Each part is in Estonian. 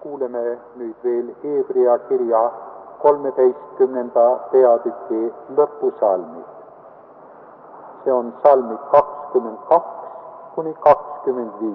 kuuleme nüüd veel Hebra kirja 13. peatüki lõpusalmid. See on salmid 22–25.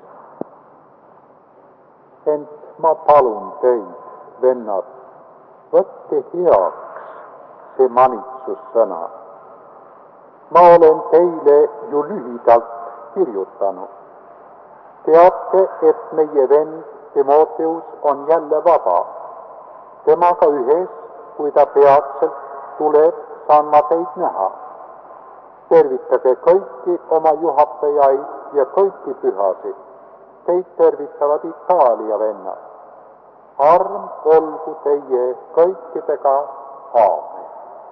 Ent ma palun teid, vennad, võtke heaks see manitsussõna. Ma olen teile ju lühidalt kirjutanud. Teate, et meie vend Timoteus on jälle vaba. Temaga ühes, kui ta peatselt tuleb, saan ma teid näha. Tervitage kõiki oma juhatajaid ja kõiki pühasid. Teid tervitavad Itaalia vennad. Arm olgu teie kõikidega. Aamen.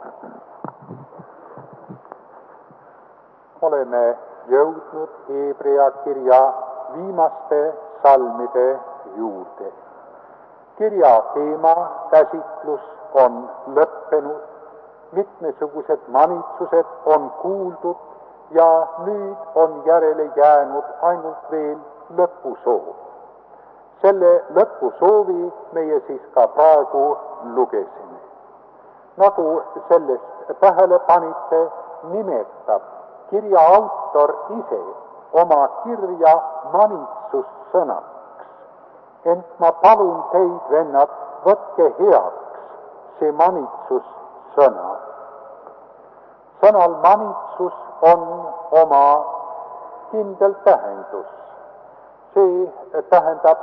Oleme jõudnud Hebra kirja viimaste salmide juurde. Kirja teema käsitlus on lõppenud, mitmesugused manitsused on kuuldud ja nüüd on järele jäänud ainult veel lõpusoov. Selle lõpusoovi meie siis ka praegu lugesime. Nagu sellest tähele panite, nimetab kirja autor ise oma kirja manitsussõnaks. Ent ma palun teid, vennad, võtke heaks see manitsussõna. Sõnal manitsus on oma kindel tähendus. See tähendab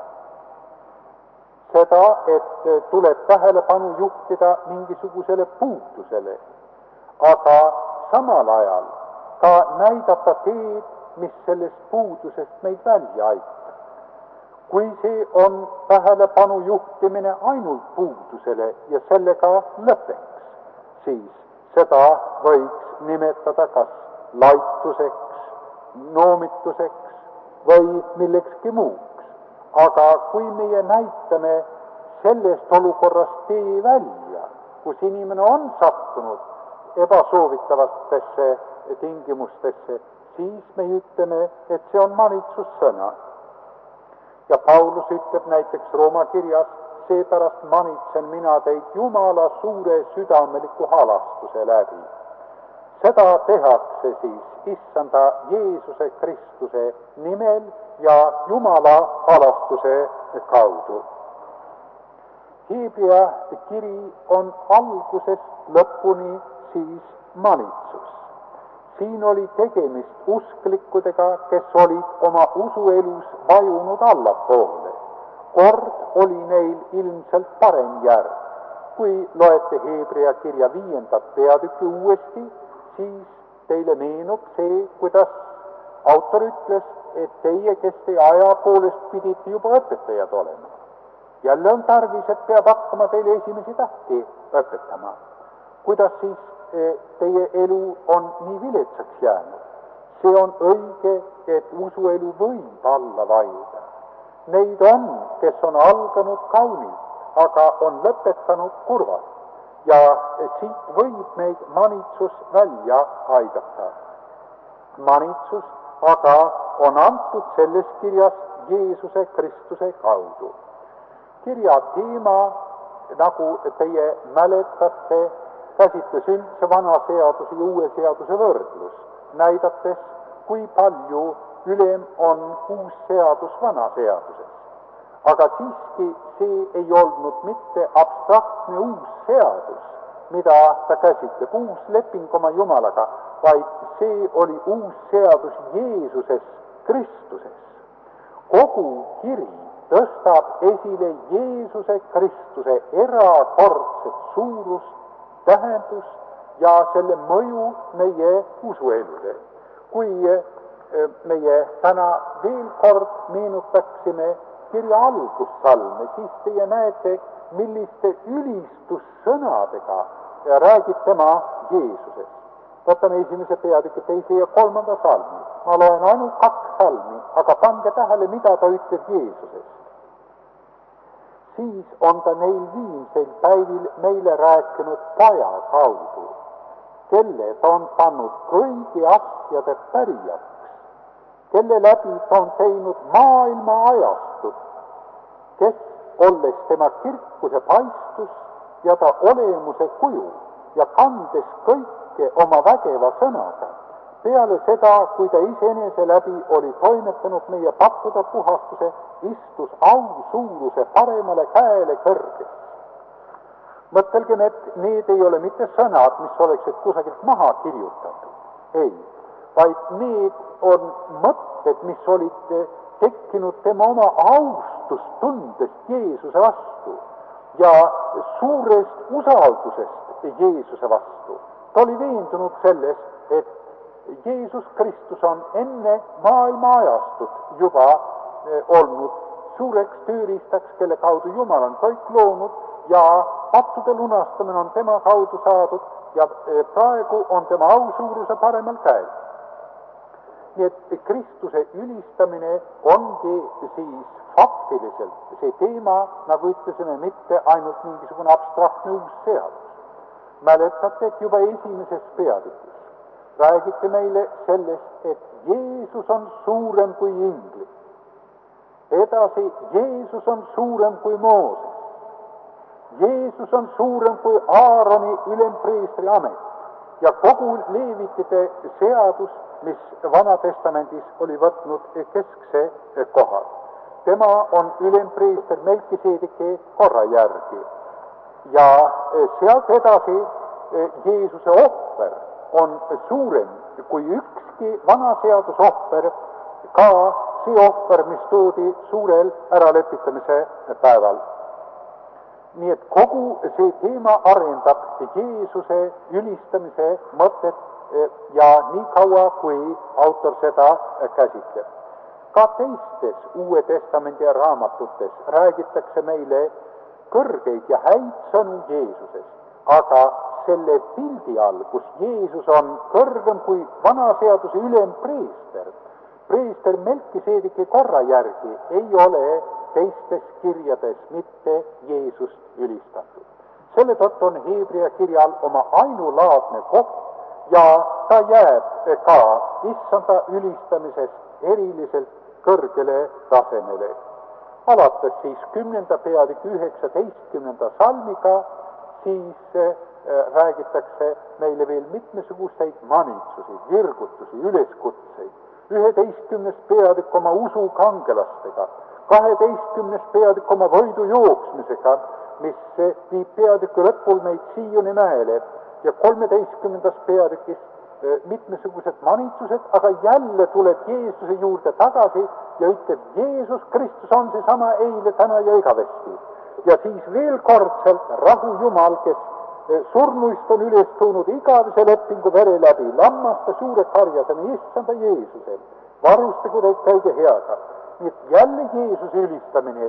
seda, et tuleb tähelepanu juhtida mingisugusele puudusele, aga samal ajal ka näidata teed, mis sellest puudusest meid välja aitab. Kui see on tähelepanu juhtimine ainult puudusele ja sellega lõpeks, siis seda võiks nimetada kas laituseks, noomituseks või millekski muuks. Aga kui meie näitame sellest olukorrast tee välja, kus inimene on sattunud ebasoovitavatesse tingimustesse, siis me ütleme, et see on manitsussõna. Ja Paulus ütleb näiteks Rooma kirjas, seepärast manitsen mina teid Jumala suure südameliku halastuse läbi. Seda tehakse siis issanda Jeesuse Kristuse nimel ja Jumala halastuse kaudu. Hebra kiri on algusest lõpuni siis manitsus. Siin oli tegemist usklikudega, kes olid oma usuelus vajunud allapoole. Kord oli neil ilmselt parem järg. Kui loete Hebra kirja 5. peatükki uuesti, siis teile meenub see, kuidas autor ütles, et teie, kes te aja poolest pidite juba õpetajad olema. Jälle on tarvis, et peab hakkama teile esimesi tähti õpetama. Kuidas siis teie elu on nii viletsaks jäänud? See on õige, et usuelu võib alla vajuda. Neid on, kes on alganud kaunilt, aga on lõpetanud kurvalt. Ja siit võib meid manitsus välja aidata. Manitsus aga on antud selles kirjas Jeesuse Kristuse kaudu. Kirja teema, nagu teie mäletate, käsitles üldse vana seaduse ja uue seaduse võrdlust, näidates, kui palju ülem on uus seadus vana seaduses. Aga siiski see ei olnud mitte abstraktne uus seadus, mida ta käsitleb, uus leping oma Jumalaga, vaid see oli uus seadus Jeesuses Kristuses. Kogu kiri tõstab esile Jeesuse Kristuse erakordset suurust, tähendust ja selle mõju meie usuelule. Kui meie täna veel kord meenutaksime kirja algussalme, siis teie näete, milliste ülistussõnadega räägib tema Jeesusest. Võtame 1. peatüki 2. ja 3. salmi. Ma loen ainult 2 salmi, aga pange tähele, mida ta ütleb Jeesusest. Siis on ta neil viimseil päivil meile rääkinud Poja kaudu, kelle ta on pannud kõigi asjade pärijaks, kelle läbi ta on teinud maailma ajastut kes, olles tema kirkuse paistus ja ta olemuse kuju ja kandes kõike oma vägeva sõnaga, peale seda, kui ta iseenese läbi oli toimetanud meie pakkuda puhastuse, istus au suuruse paremale käele kõrges. Mõtelgem, et need ei ole mitte sõnad, mis oleksid kusagilt maha kirjutatud. Ei, vaid need on mõtted, mis olid tekkinud tema oma austustundest Jeesuse vastu ja suurest usaldusest Jeesuse vastu. Ta oli veendunud selles, et Jeesus Kristus on enne maailma ajastut juba olnud suureks tööriistaks, kelle kaudu Jumal on kõik loonud ja pattude lunastamine on tema kaudu saadud ja praegu on tema ausuuruse paremal käel. Nii et Kristuse ülistamine ongi siis faktiliselt see teema, nagu ütlesime, mitte ainult mingisugune abstraktne uus seadus. Mäletate, et juba esimeses peatükis räägiti meile sellest, et Jeesus on suurem kui inglid. Edasi, Jeesus on suurem kui Mooses. Jeesus on suurem kui Aaroni ülempreestri amet ja kogu Leevitite seadus, mis Vanatestamendis oli võtnud keskse koha. Tema on ülempreester Melkiseedeki korra järgi ja sealt edasi Jeesuse ohver on suurem kui ükski vana seadusohver, ka see ohver, mis toodi suurel äralepitamise päeval. Nii et kogu see teema arendab Jeesuse ülistamise mõtet ja nii kaua, kui autor seda käsitleb. Ka teistes Uue Testamendi raamatutes räägitakse meile kõrgeid ja häid sõnu Jeesusest, aga selle pildi all, kus Jeesus on kõrgem kui vanaseaduse ülempreester, preester Melkiseedeki korra järgi ei ole teistes kirjades mitte Jeesust ülistatud. Selle tõttu on Hebrea kirjal oma ainulaadne koht ja ta jääb ka issanda ülistamisest eriliselt kõrgele tasemele. Alates siis 10. peatüki 19. salmiga siis räägitakse meile veel mitmesuguseid manitsusi, virgutusi, üleskutseid. 11. peatükk oma usu kangelastega, 12. peatükk oma võidu jooksmisega, mis viib peatüki lõpul meid Sioni mäele ja 13. peatükis mitmesugused manitsused, aga jälle tuleb Jeesuse juurde tagasi ja ütleb, Jeesus Kristus on seesama eile, täna ja igavesti. Ja siis veel kordselt rahu Jumal, kes surnuist on üles toonud igavese lepingu vere läbi, lammaste suure karjadena, issanda Jeesusel, varustagu teid kõige heaga. Nii et jälle Jeesuse ülistamine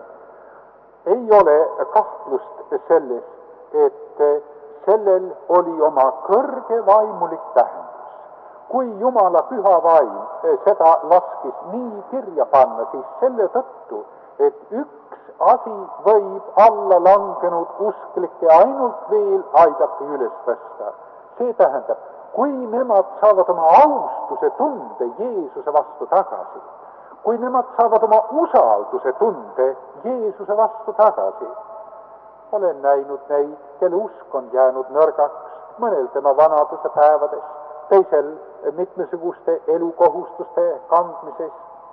ei ole kahtlust selles, et sellel oli oma kõrge vaimulik tähendus. Kui Jumala püha vaim seda laskis nii kirja panna, siis selle tõttu, et üks asi võib alla langenud usklikke ainult veel aidata üles tõsta. See tähendab, kui nemad saavad oma austuse tunde Jeesuse vastu tagasi, kui nemad saavad oma usalduse tunde Jeesuse vastu tagasi. Olen näinud neid, kelle usk on jäänud nõrgaks, mõnel tema vanaduse päevadest, teisel mitmesuguste elukohustuste kandmises.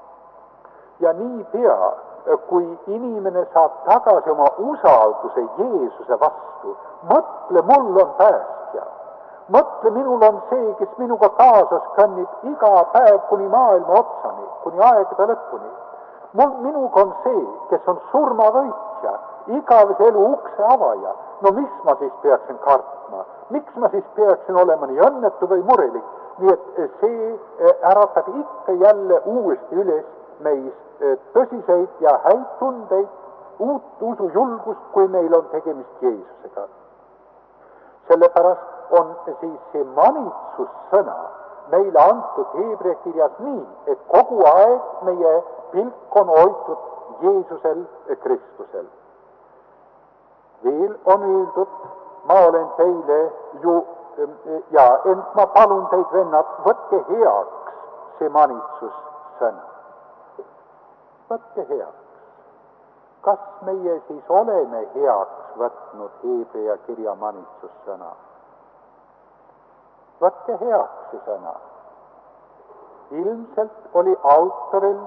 Ja nii pea, kui inimene saab tagasi oma usalduse Jeesuse vastu, mõtle, mul on päästja. Mõtle, minul on see, kes minuga kaasas kõnnib iga päev kuni maailma otsani, kuni aegade lõpuni. Minuga on see, kes on surmavõitja, igavese elu ukse avaja. No mis ma siis peaksin kartma? Miks ma siis peaksin olema nii õnnetu või murelik? Nii et see äratab ikka jälle uuesti üles meis tõsiseid ja häid tundeid, uut usujulgust, kui meil on tegemist Jeesusega. Sellepärast on siis see manitsussõna meile antud Hebrea kirjas nii, et kogu aeg meie pilk on hoitud Jeesusel Kristusel. Veel on öeldud, ma olen teile ju, ja ent ma palun teid, vennad, võtke heaks see manitsussõna. Võtke heaks. kas meie siis oleme heaks võtnud Hebrea kirja manitsussõna? Võtke heaks see sõna. Ilmselt oli autoril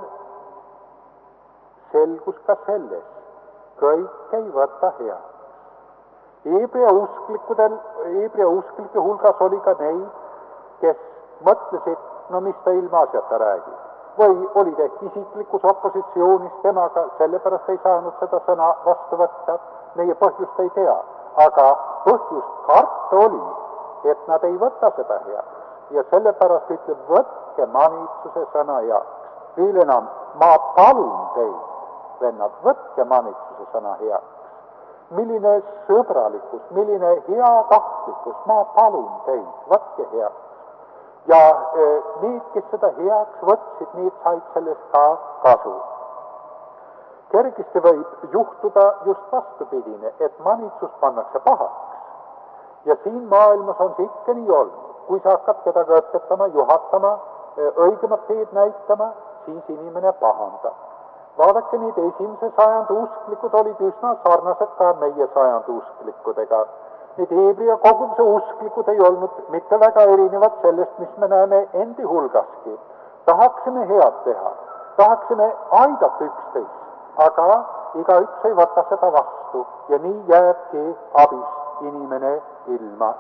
selgus ka selles, kõik ei võta heaks. Hebrea usklike hulgas oli ka neid, kes mõtlesid, no mis ta ilmaasjata räägib. Või olid ehk isiklikus opositsioonis temaga, sellepärast ei saanud seda sõna vastu võtta. Meie põhjust ei tea, aga põhjust karta oli, et nad ei võta seda heaks. Ja sellepärast ütleb, võtke manitsuse sõna heaks. Veel enam, ma palun teid, vennad, võtke manitsuse sõna heaks. Milline sõbralikkus, milline heatahtlikkus, ma palun teid, võtke heaks. Ja need, kes seda heaks võtsid, need said sellest ka kasu. Kergesti võib juhtuda just vastupidine, et manitsus pannakse pahaks. Ja siin maailmas on see ikka nii olnud. Kui sa hakkad kedagi õpetama, juhatama, õigemat teed näitama, siis inimene pahandab. Vaadake, need esimese sajandi usklikud olid üsna sarnased ka meie sajandi usklikudega. Need Hebrea koguduse usklikud ei olnud mitte väga erinevad sellest, mis me näeme endi hulgaski. Tahaksime head teha, tahaksime aidata üksteist, aga igaüks ei võta seda vastu ja nii jääbki abist inimene ilma.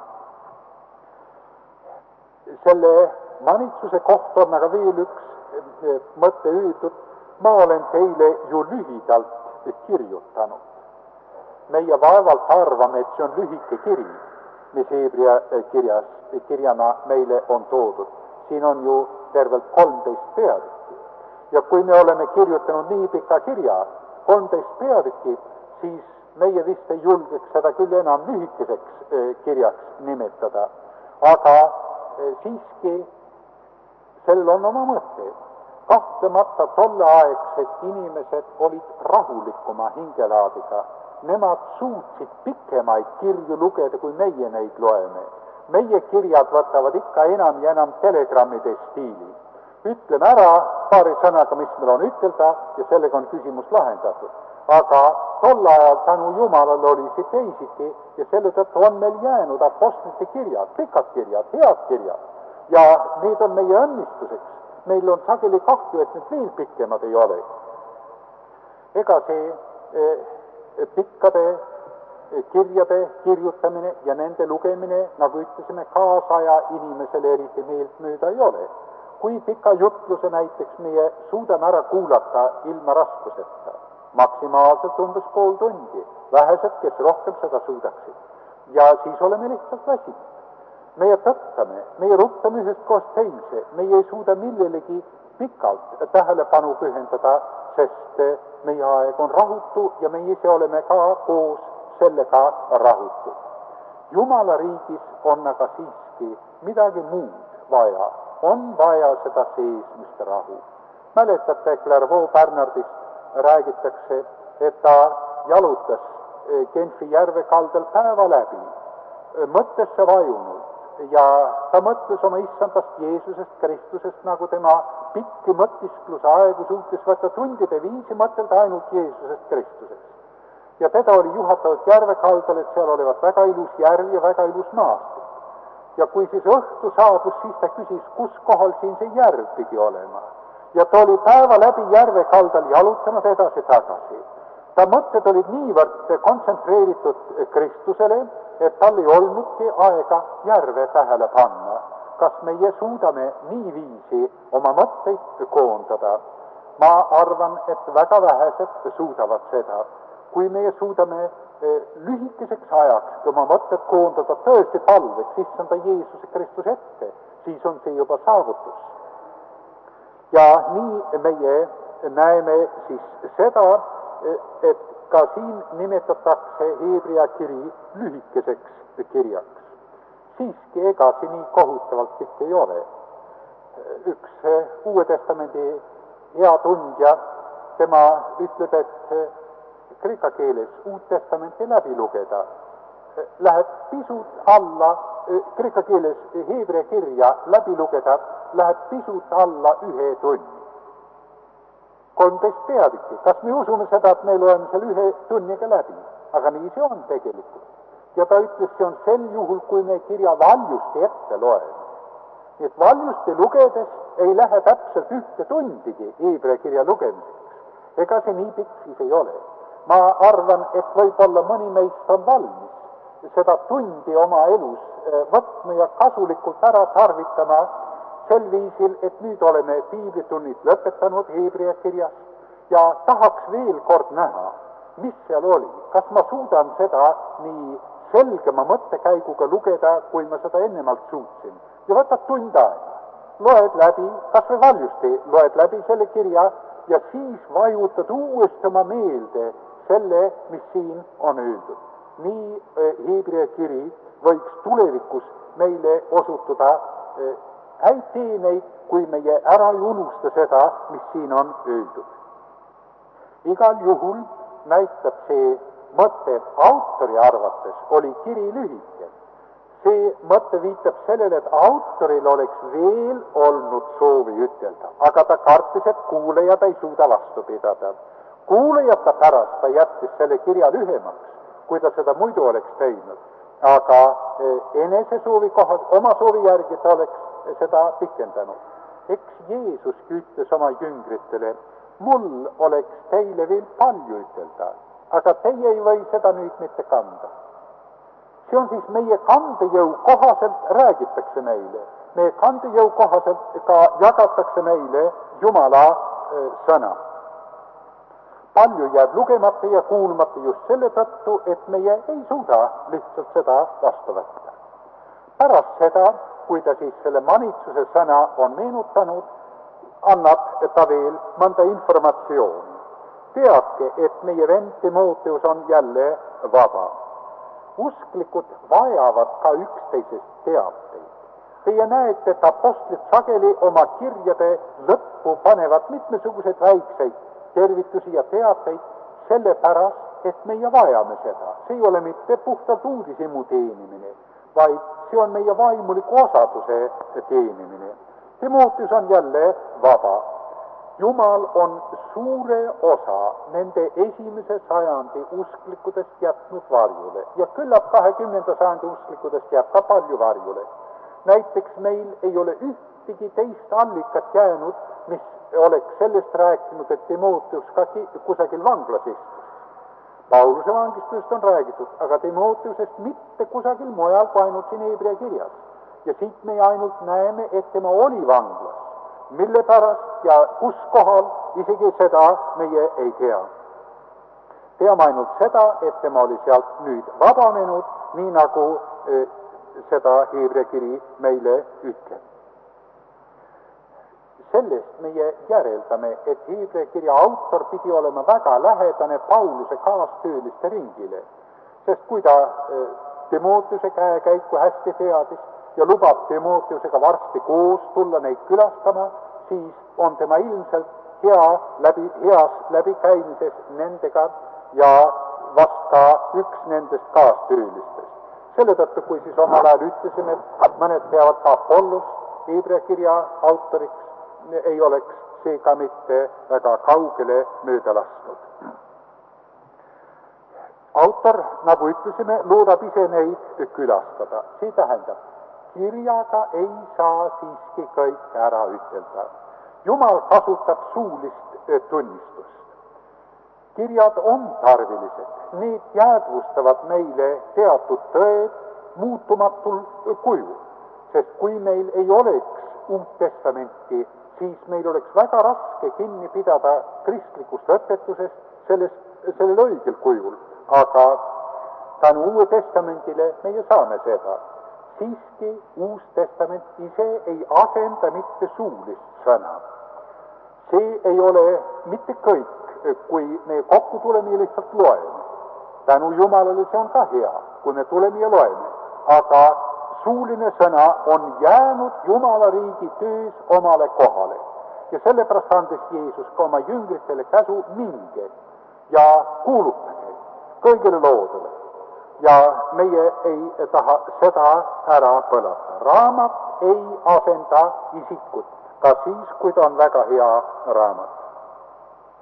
Selle manitsuse kohta on aga veel üks mõte öeldud. Ma olen teile ju lühidalt kirjutanud. Meie vaevalt arvame, et see on lühike kiri, mis Hebrea kirjana meile on toodud. Siin on ju tervelt 13 peatükki. Ja kui me oleme kirjutanud nii pika kirja, 13 peatükki, siis meie vist ei julgeks seda küll enam lühikeseks kirjaks nimetada. Aga siiski sellel on oma mõte. Kahtlemata tolleaegsed inimesed olid rahulikuma hingelaadiga. Nemad suutsid pikemaid kirju lugeda, kui meie neid loeme. Meie kirjad võtavad ikka enam ja enam telegrammide stiili. Ütleme ära paari sõnaga, mis meil on ütelda ja sellega on küsimus lahendatud. Aga tol ajal tänu Jumalale oli see teisiti ja selle tõttu on meil jäänud apostlite kirjad, pikad kirjad, head kirjad. Ja need on meie õnnistuseks. Meil on sageli kahju, et need veel pikemad ei ole. Ega see pikkade kirjade kirjutamine ja nende lugemine, nagu ütlesime, kaasaja inimesele eriti meelt mööda ei ole. Kui pika jutluse näiteks meie suudame ära kuulata ilma raskuseta, maksimaalselt umbes pool tundi, vähesed, kes rohkem seda suudaksid. Ja siis oleme lihtsalt väsinud. Meie tõttame, meie ruttame ühest kohast teise, meie ei suuda millelegi pikalt tähelepanu pühendada, sest meie aeg on rahutu ja meie ise oleme ka koos sellega rahutud. Jumala riigis on aga siiski midagi muud vaja, on vaja seda seesmist rahu. Mäletate, Clairvaux Bernardist räägitakse, et ta jalutas Genfi järve kaldal päeva läbi, mõttesse vajunud. Ja ta mõtles oma issandast Jeesusest Kristusest, nagu tema pikki mõtiskluse aegu suutis võtta tundide viisi mõtelda ainult Jeesusest Kristusest. Ja teda oli juhatatud järvekaldal, et seal olevat väga ilus järv ja väga ilus maastik. Ja kui siis õhtu saabus, siis ta küsis, kus kohal siin see järv pidi olema. Ja ta oli päeva läbi järvekaldal jalutanud edasi-tagasi. Ta mõtted olid niivõrd kontsentreeritud Kristusele, et tal ei olnudki aega järve tähele panna. Kas meie suudame niiviisi oma mõtteid koondada? Ma arvan, et väga vähesed suudavad seda. Kui meie suudame lühikeseks ajaks oma mõtted koondada tõesti palveks issanda Jeesuse Kristuse ette, siis on see juba saavutus. Ja nii meie näeme siis seda, et ka siin nimetatakse Hebrea kiri lühikeseks kirjaks. Siiski ega see nii kohutavalt pikk ei ole. Üks Uue Testamendi hea tundja, tema ütleb, et kreeka keeles Uut Testamenti läbi lugeda läheb pisut alla, kreeka keeles Hebrea kirja läbi lugeda läheb pisut alla 1 tunni. 13 peatükki. Kas me usume seda, et me loeme selle 1 tunniga läbi? Aga nii see on tegelikult. Ja ta ütles, see on sel juhul, kui me kirja valjusti ette loeme. Nii et valjusti lugedes ei lähe täpselt 1 tundigi Hebra kirja lugemiseks. Ega see nii pikk siis ei ole. Ma arvan, et võib-olla mõni meist on valmis seda tundi oma elus võtma ja kasulikult ära tarvitama sel viisil, et nüüd oleme piiblitunnid lõpetanud Hebra kirjas ja tahaks veel kord näha, mis seal oli. Kas ma suudan seda nii selgema mõttekäiguga lugeda, kui ma seda ennemalt suutsin. Ja võtad tund aega, loed läbi, kas või valjusti loed läbi selle kirja ja siis vajutad uuesti oma meelde selle, mis siin on öeldud. Nii Hebra kiri võiks tulevikus meile osutuda häid teeneid, kui meie ära ei unusta seda, mis siin on öeldud. Igal juhul näitab see mõte, et autori arvates oli kiri lühike. See mõte viitab sellele, et autoril oleks veel olnud soovi ütelda, aga ta kartis, et kuulajad ei suuda vastu pidada. Kuulajata pärast ta jättis selle kirja lühemaks, kui ta seda muidu oleks teinud, aga enese soovi kohas, oma soovi järgi ta oleks seda pikendanud. Eks Jeesuski ütles oma jüngritele, mul oleks teile veel palju ütelda, aga teie ei või seda nüüd mitte kanda. See on siis meie kandejõu kohaselt räägitakse meile. Meie kandejõu kohaselt ka jagatakse meile Jumala sõna. Palju jääb lugemata ja kuulmata just selle tõttu, et meie ei suuda lihtsalt seda vastu võtta. Pärast seda, kui ta siis selle manitsuse sõna on meenutanud, annab ta veel mõnda informatsiooni. Teadke, et meie vend Timoteus on jälle vaba. Usklikud vajavad ka üksteisest teateid. Teie näete, et apostlid sageli oma kirjade lõppu panevad mitmesuguseid väikseid tervitusi ja teateid sellepärast, et meie vajame seda. See ei ole mitte puhtalt uudishimu teenimine, vaid see on meie vaimuliku osaduse teenimine. Timoteus on jälle vaba. Jumal on suure osa nende esimese sajandi usklikudest jätnud varjule ja küllap 20. sajandi usklikudest jääb ka palju varjule. Näiteks meil ei ole ühtegi teist allikat jäänud, mis oleks sellest rääkinud, et Timoteus ka kusagil vanglas istus. Pauluse vangistusest on räägitud, aga Timoteusest mitte kusagil mujal kui ainult siin Hebra kirjas. Ja siit me ainult näeme, et tema oli vanglas. Mille pärast ja kus kohal, isegi seda meie ei tea. Teame ainult seda, et tema oli sealt nüüd vabanenud, nii nagu seda Hebra kiri meile ütleb. Sellest meie järeldame, et Hebra kirja autor pidi olema väga lähedane Pauluse kaastööliste ringile, sest kui ta Timoteuse käekäiku hästi teadis ja lubab Timoteusega varsti koos tulla neid külastama, siis on tema ilmselt heas läbikäimises nendega ja vast ka üks nendest kaastöölistest. Selle tõttu, kui siis omal ajal ütlesime, et mõned peavad ka Apollos Hebra kirja autoriks, ei oleks see ka mitte väga kaugele mööda lastud. Autor, nagu ütlesime, loodab ise neid külastada. See tähendab, kirjaga ei saa siiski kõik ära ütelda. Jumal kasutab suulist tunnistust. Kirjad on tarvilised, need jäädvustavad meile teatud tõed muutumatul kujul, sest kui meil ei oleks Uut Testamenti, siis meil oleks väga raske kinni pidada kristlikust õpetusest sellel õigel kujul, aga tänu Uue Testamendile meie saame seda. Siiski Uus Testament ise ei asenda mitte suulist sõna. See ei ole mitte kõik, kui me kokku tuleme ja lihtsalt loeme. Tänu Jumalale see on ka hea, kui me tuleme ja loeme, aga suuline sõna on jäänud Jumala riigi töös omale kohale. Ja sellepärast andis Jeesus ka oma jüngritele käsu, minge ja kuulutage kõigile loodele. Ja meie ei taha seda ära põlata. Raamat ei asenda isikut, ka siis, kui ta on väga hea raamat.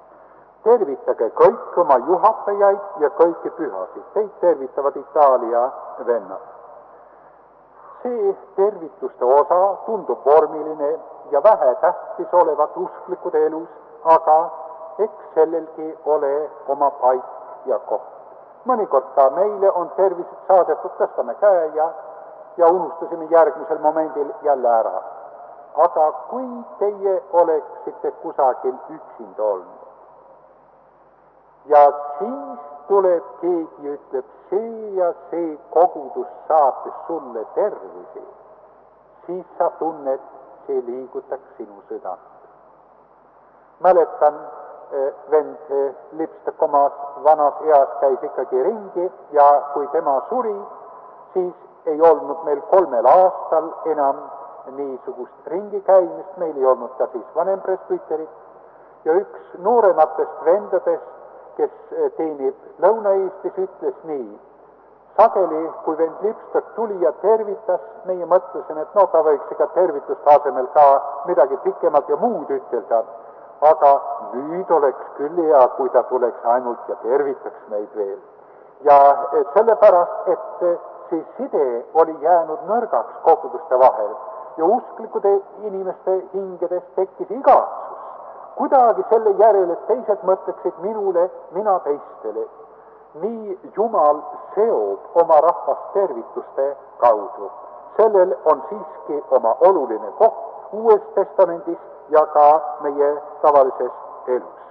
tervitage kõik oma juhatajaid ja kõiki pühasid. Teid tervitavad Itaalia vennad. See tervituste osa tundub vormiline ja vähetähtis olevat usklikud elus, aga eks sellelgi ole oma paik ja koht. Mõnikord ka meile on tervised saadetud, tõstame käe ja unustasime järgmisel momendil jälle ära. Aga kui teie oleksite kusagil üksinda olnud ja siis tuleb keegi ja ütleb, see ja see kogudus saatis sulle tervisi, siis sa tunned, see liigutaks sinu südant. Mäletan, vend Lipstak omas vanas eas käis ikkagi ringi ja kui tema suri, siis ei olnud meil 3 aastal enam niisugust ringi käimist, meil ei olnud ka siis vanempresbüterit ja üks noorematest vendadest, kes teenib Lõuna-Eestis, ütles nii, sageli, kui vend Lipstak tuli ja tervitas, meie mõtlesime, et no ta võiks ega tervituste asemel ka midagi pikemat ja muud ütelda, aga nüüd oleks küll hea, kui ta tuleks ainult ja tervitaks meid veel. Ja sellepärast, et see side oli jäänud nõrgaks koguduste vahel ja usklikude inimeste hingedes tekkis igatsus kuidagi selle järel, et teised mõtleksid minule, mina teistele. Nii Jumal seob oma rahvast tervituste kaudu. Sellel on siiski oma oluline koht Uues Testamendis ja ka meie tavalises elus.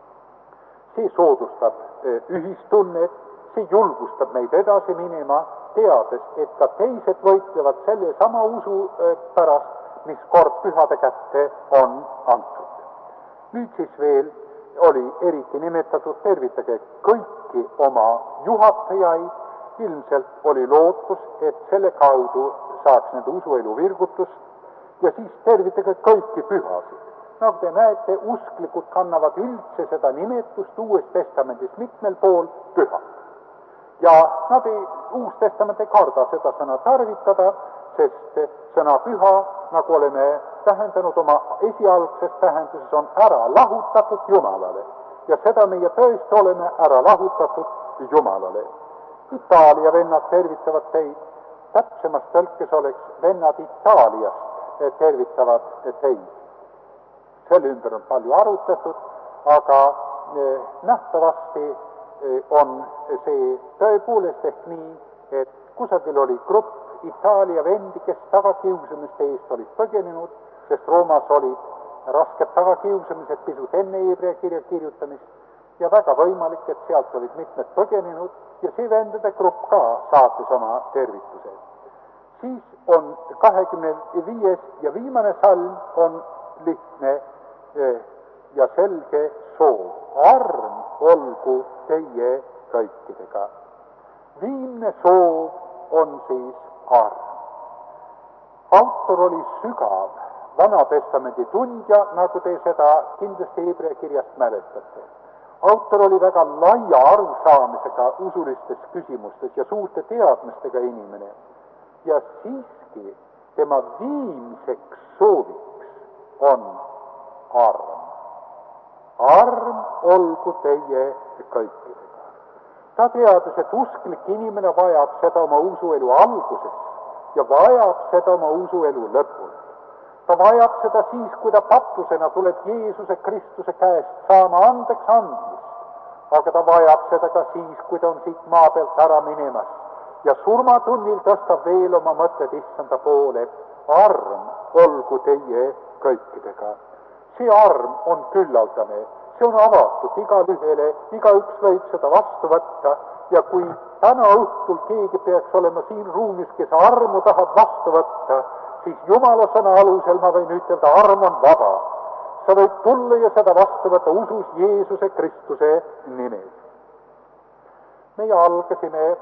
See soodustab ühistunnet, see julgustab meid edasi minema, teades, et ka teised võitlevad selle sama usu pärast, mis kord pühade kätte on antud. Nüüd siis veel oli eriti nimetatud tervitage kõiki oma juhatajaid, ilmselt oli lootus, et selle kaudu saaks nende usuelu virgutust ja siis tervitage kõiki pühasid. Nagu te näete, usklikud kannavad üldse seda nimetust Uues Testamendis mitmel pool püha. Ja Uus Testament ei karda seda sõna tarvitada, sest sõna püha, nagu oleme tähendanud oma esialgses tähenduses, on ära lahutatud Jumalale. Ja seda meie tõesti oleme ära lahutatud Jumalale. Itaalia vennad tervitavad teid, täpsemas tõlkes oleks vennad Itaaliast tervitavad teid. Selle ümber on palju arutatud, aga nähtavasti on see tõepoolest ehk nii, et kusagil oli grupp Itaalia vendi, kes tagakiusamiste eest olid põgenenud, sest Roomas olid rasked tagakiusamised pisut enne Hebrea kirja kirjutamist ja väga võimalik, et sealt olid mitmed põgenenud ja see vendade grupp ka saatis oma tervitused. Siis on 25. ja viimane salm on lihtne ja selge soov. Arm olgu teie kõikidega. Viimne soov on siis arm. Autor oli sügav Vana Testamendi tundja, nagu te seda kindlasti Hebrea kirjast mäletate. Autor oli väga laia arusaamisega usulistes küsimustes ja suurte teadmistega inimene. Ja siiski tema viimseks sooviks on arm. Arm olgu teie kõikidega. Ta teadis, et usklik inimene vajab seda oma usuelu alguses ja vajab seda oma usuelu lõpul. Ta vajab seda siis, kui ta patusena tuleb Jeesuse Kristuse käest saama andeks andmist, aga ta vajab seda ka siis, kui ta on siit maa pealt ära minemas ja surmatunnil tõstab veel oma mõtted issanda poole. Arm olgu teie kõikidega. See arm on küllaldane, see on avatud igalühele, igaüks võib seda vastu võtta ja kui täna õhtul keegi peaks olema siin ruumis, kes armu tahab vastu võtta, siis Jumala sõna alusel ma võin ütelda, arm on vaba. Sa võid tulla ja seda vastu võtta usus Jeesuse Kristuse nimel. Meie algasime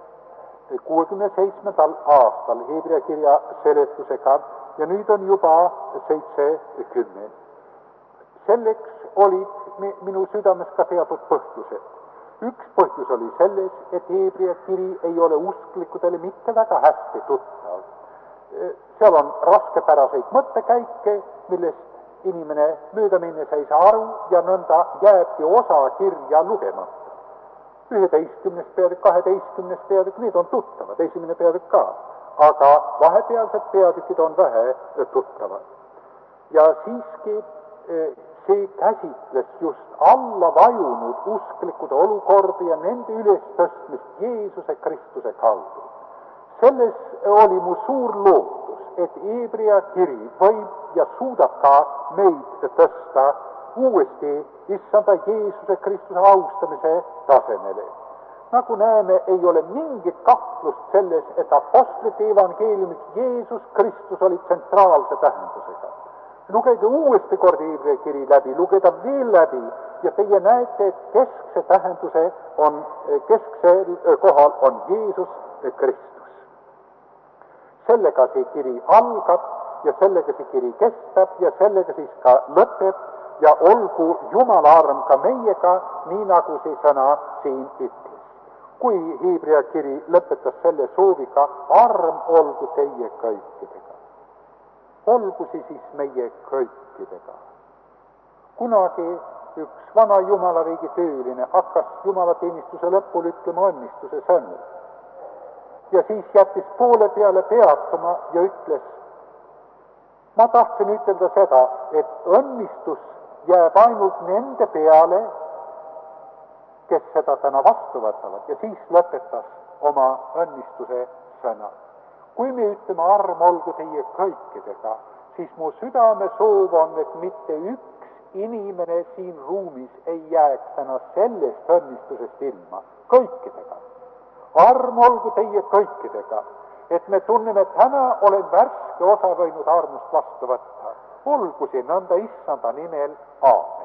67. aastal Hebrea kirja seletusega ja nüüd on juba 70. Selleks olid minu südames ka teatud põhjused. Üks põhjus oli selles, et Hebrea kiri ei ole usklikudele mitte väga hästi tuttav. Seal on raskepäraseid mõttekäike, millest inimene mööda minnes ei saa aru ja nõnda jääbki osa kirja lugemata. 11. peatükk, 12. peatükk, need on tuttavad, esimene peatükk ka, aga vahepealsed peatükid on vähe tuttavad. Ja siiski see käsitles just alla vajunud usklikude olukordi ja nende ülestõstmist Jeesuse Kristuse kaudu. Selles oli mu suur lootus, et Hebrea kiri võib ja suudab ka meid tõsta uuesti issanda Jeesuse Kristuse austamise tasemele. Nagu näeme, ei ole mingit kahtlust selles, et apostlite evangeeliumis Jeesus Kristus oli tsentraalse tähendusega. Lugege uuesti kord Hebrea kiri läbi, lugeda veel läbi ja teie näete, et kesksel kohal on Jeesus Kristus. Sellega see kiri algab ja sellega see kiri kestab ja sellega siis ka lõpeb ja olgu Jumala arm ka meiega, nii nagu see sõna siin ütles. Kui Hebrea kiri lõpetas selle sooviga, arm olgu teie kõikidega. Olgu siis meie kõikidega. Kunagi üks vana Jumalariigi tööline hakkas Jumalateenistuse lõpul ütlema õnnistuse sõnu. Ja siis jättis poole peale peatuma ja ütles, ma tahtsin ütelda seda, et õnnistus jääb ainult nende peale, kes seda täna vastu võtavad, ja siis lõpetas oma õnnistuse sõna. Kui me ütleme, arm olgu teie kõikidega, siis mu südame soov on, et mitte üks inimene siin ruumis ei jääks täna sellest õnnistusest ilma, kõikidega. Arm olgu teie kõikidega, et me tunneme, et täna olen värske osa võinud armust vastu võtta. Olgu see nõnda issanda nimel, aamen.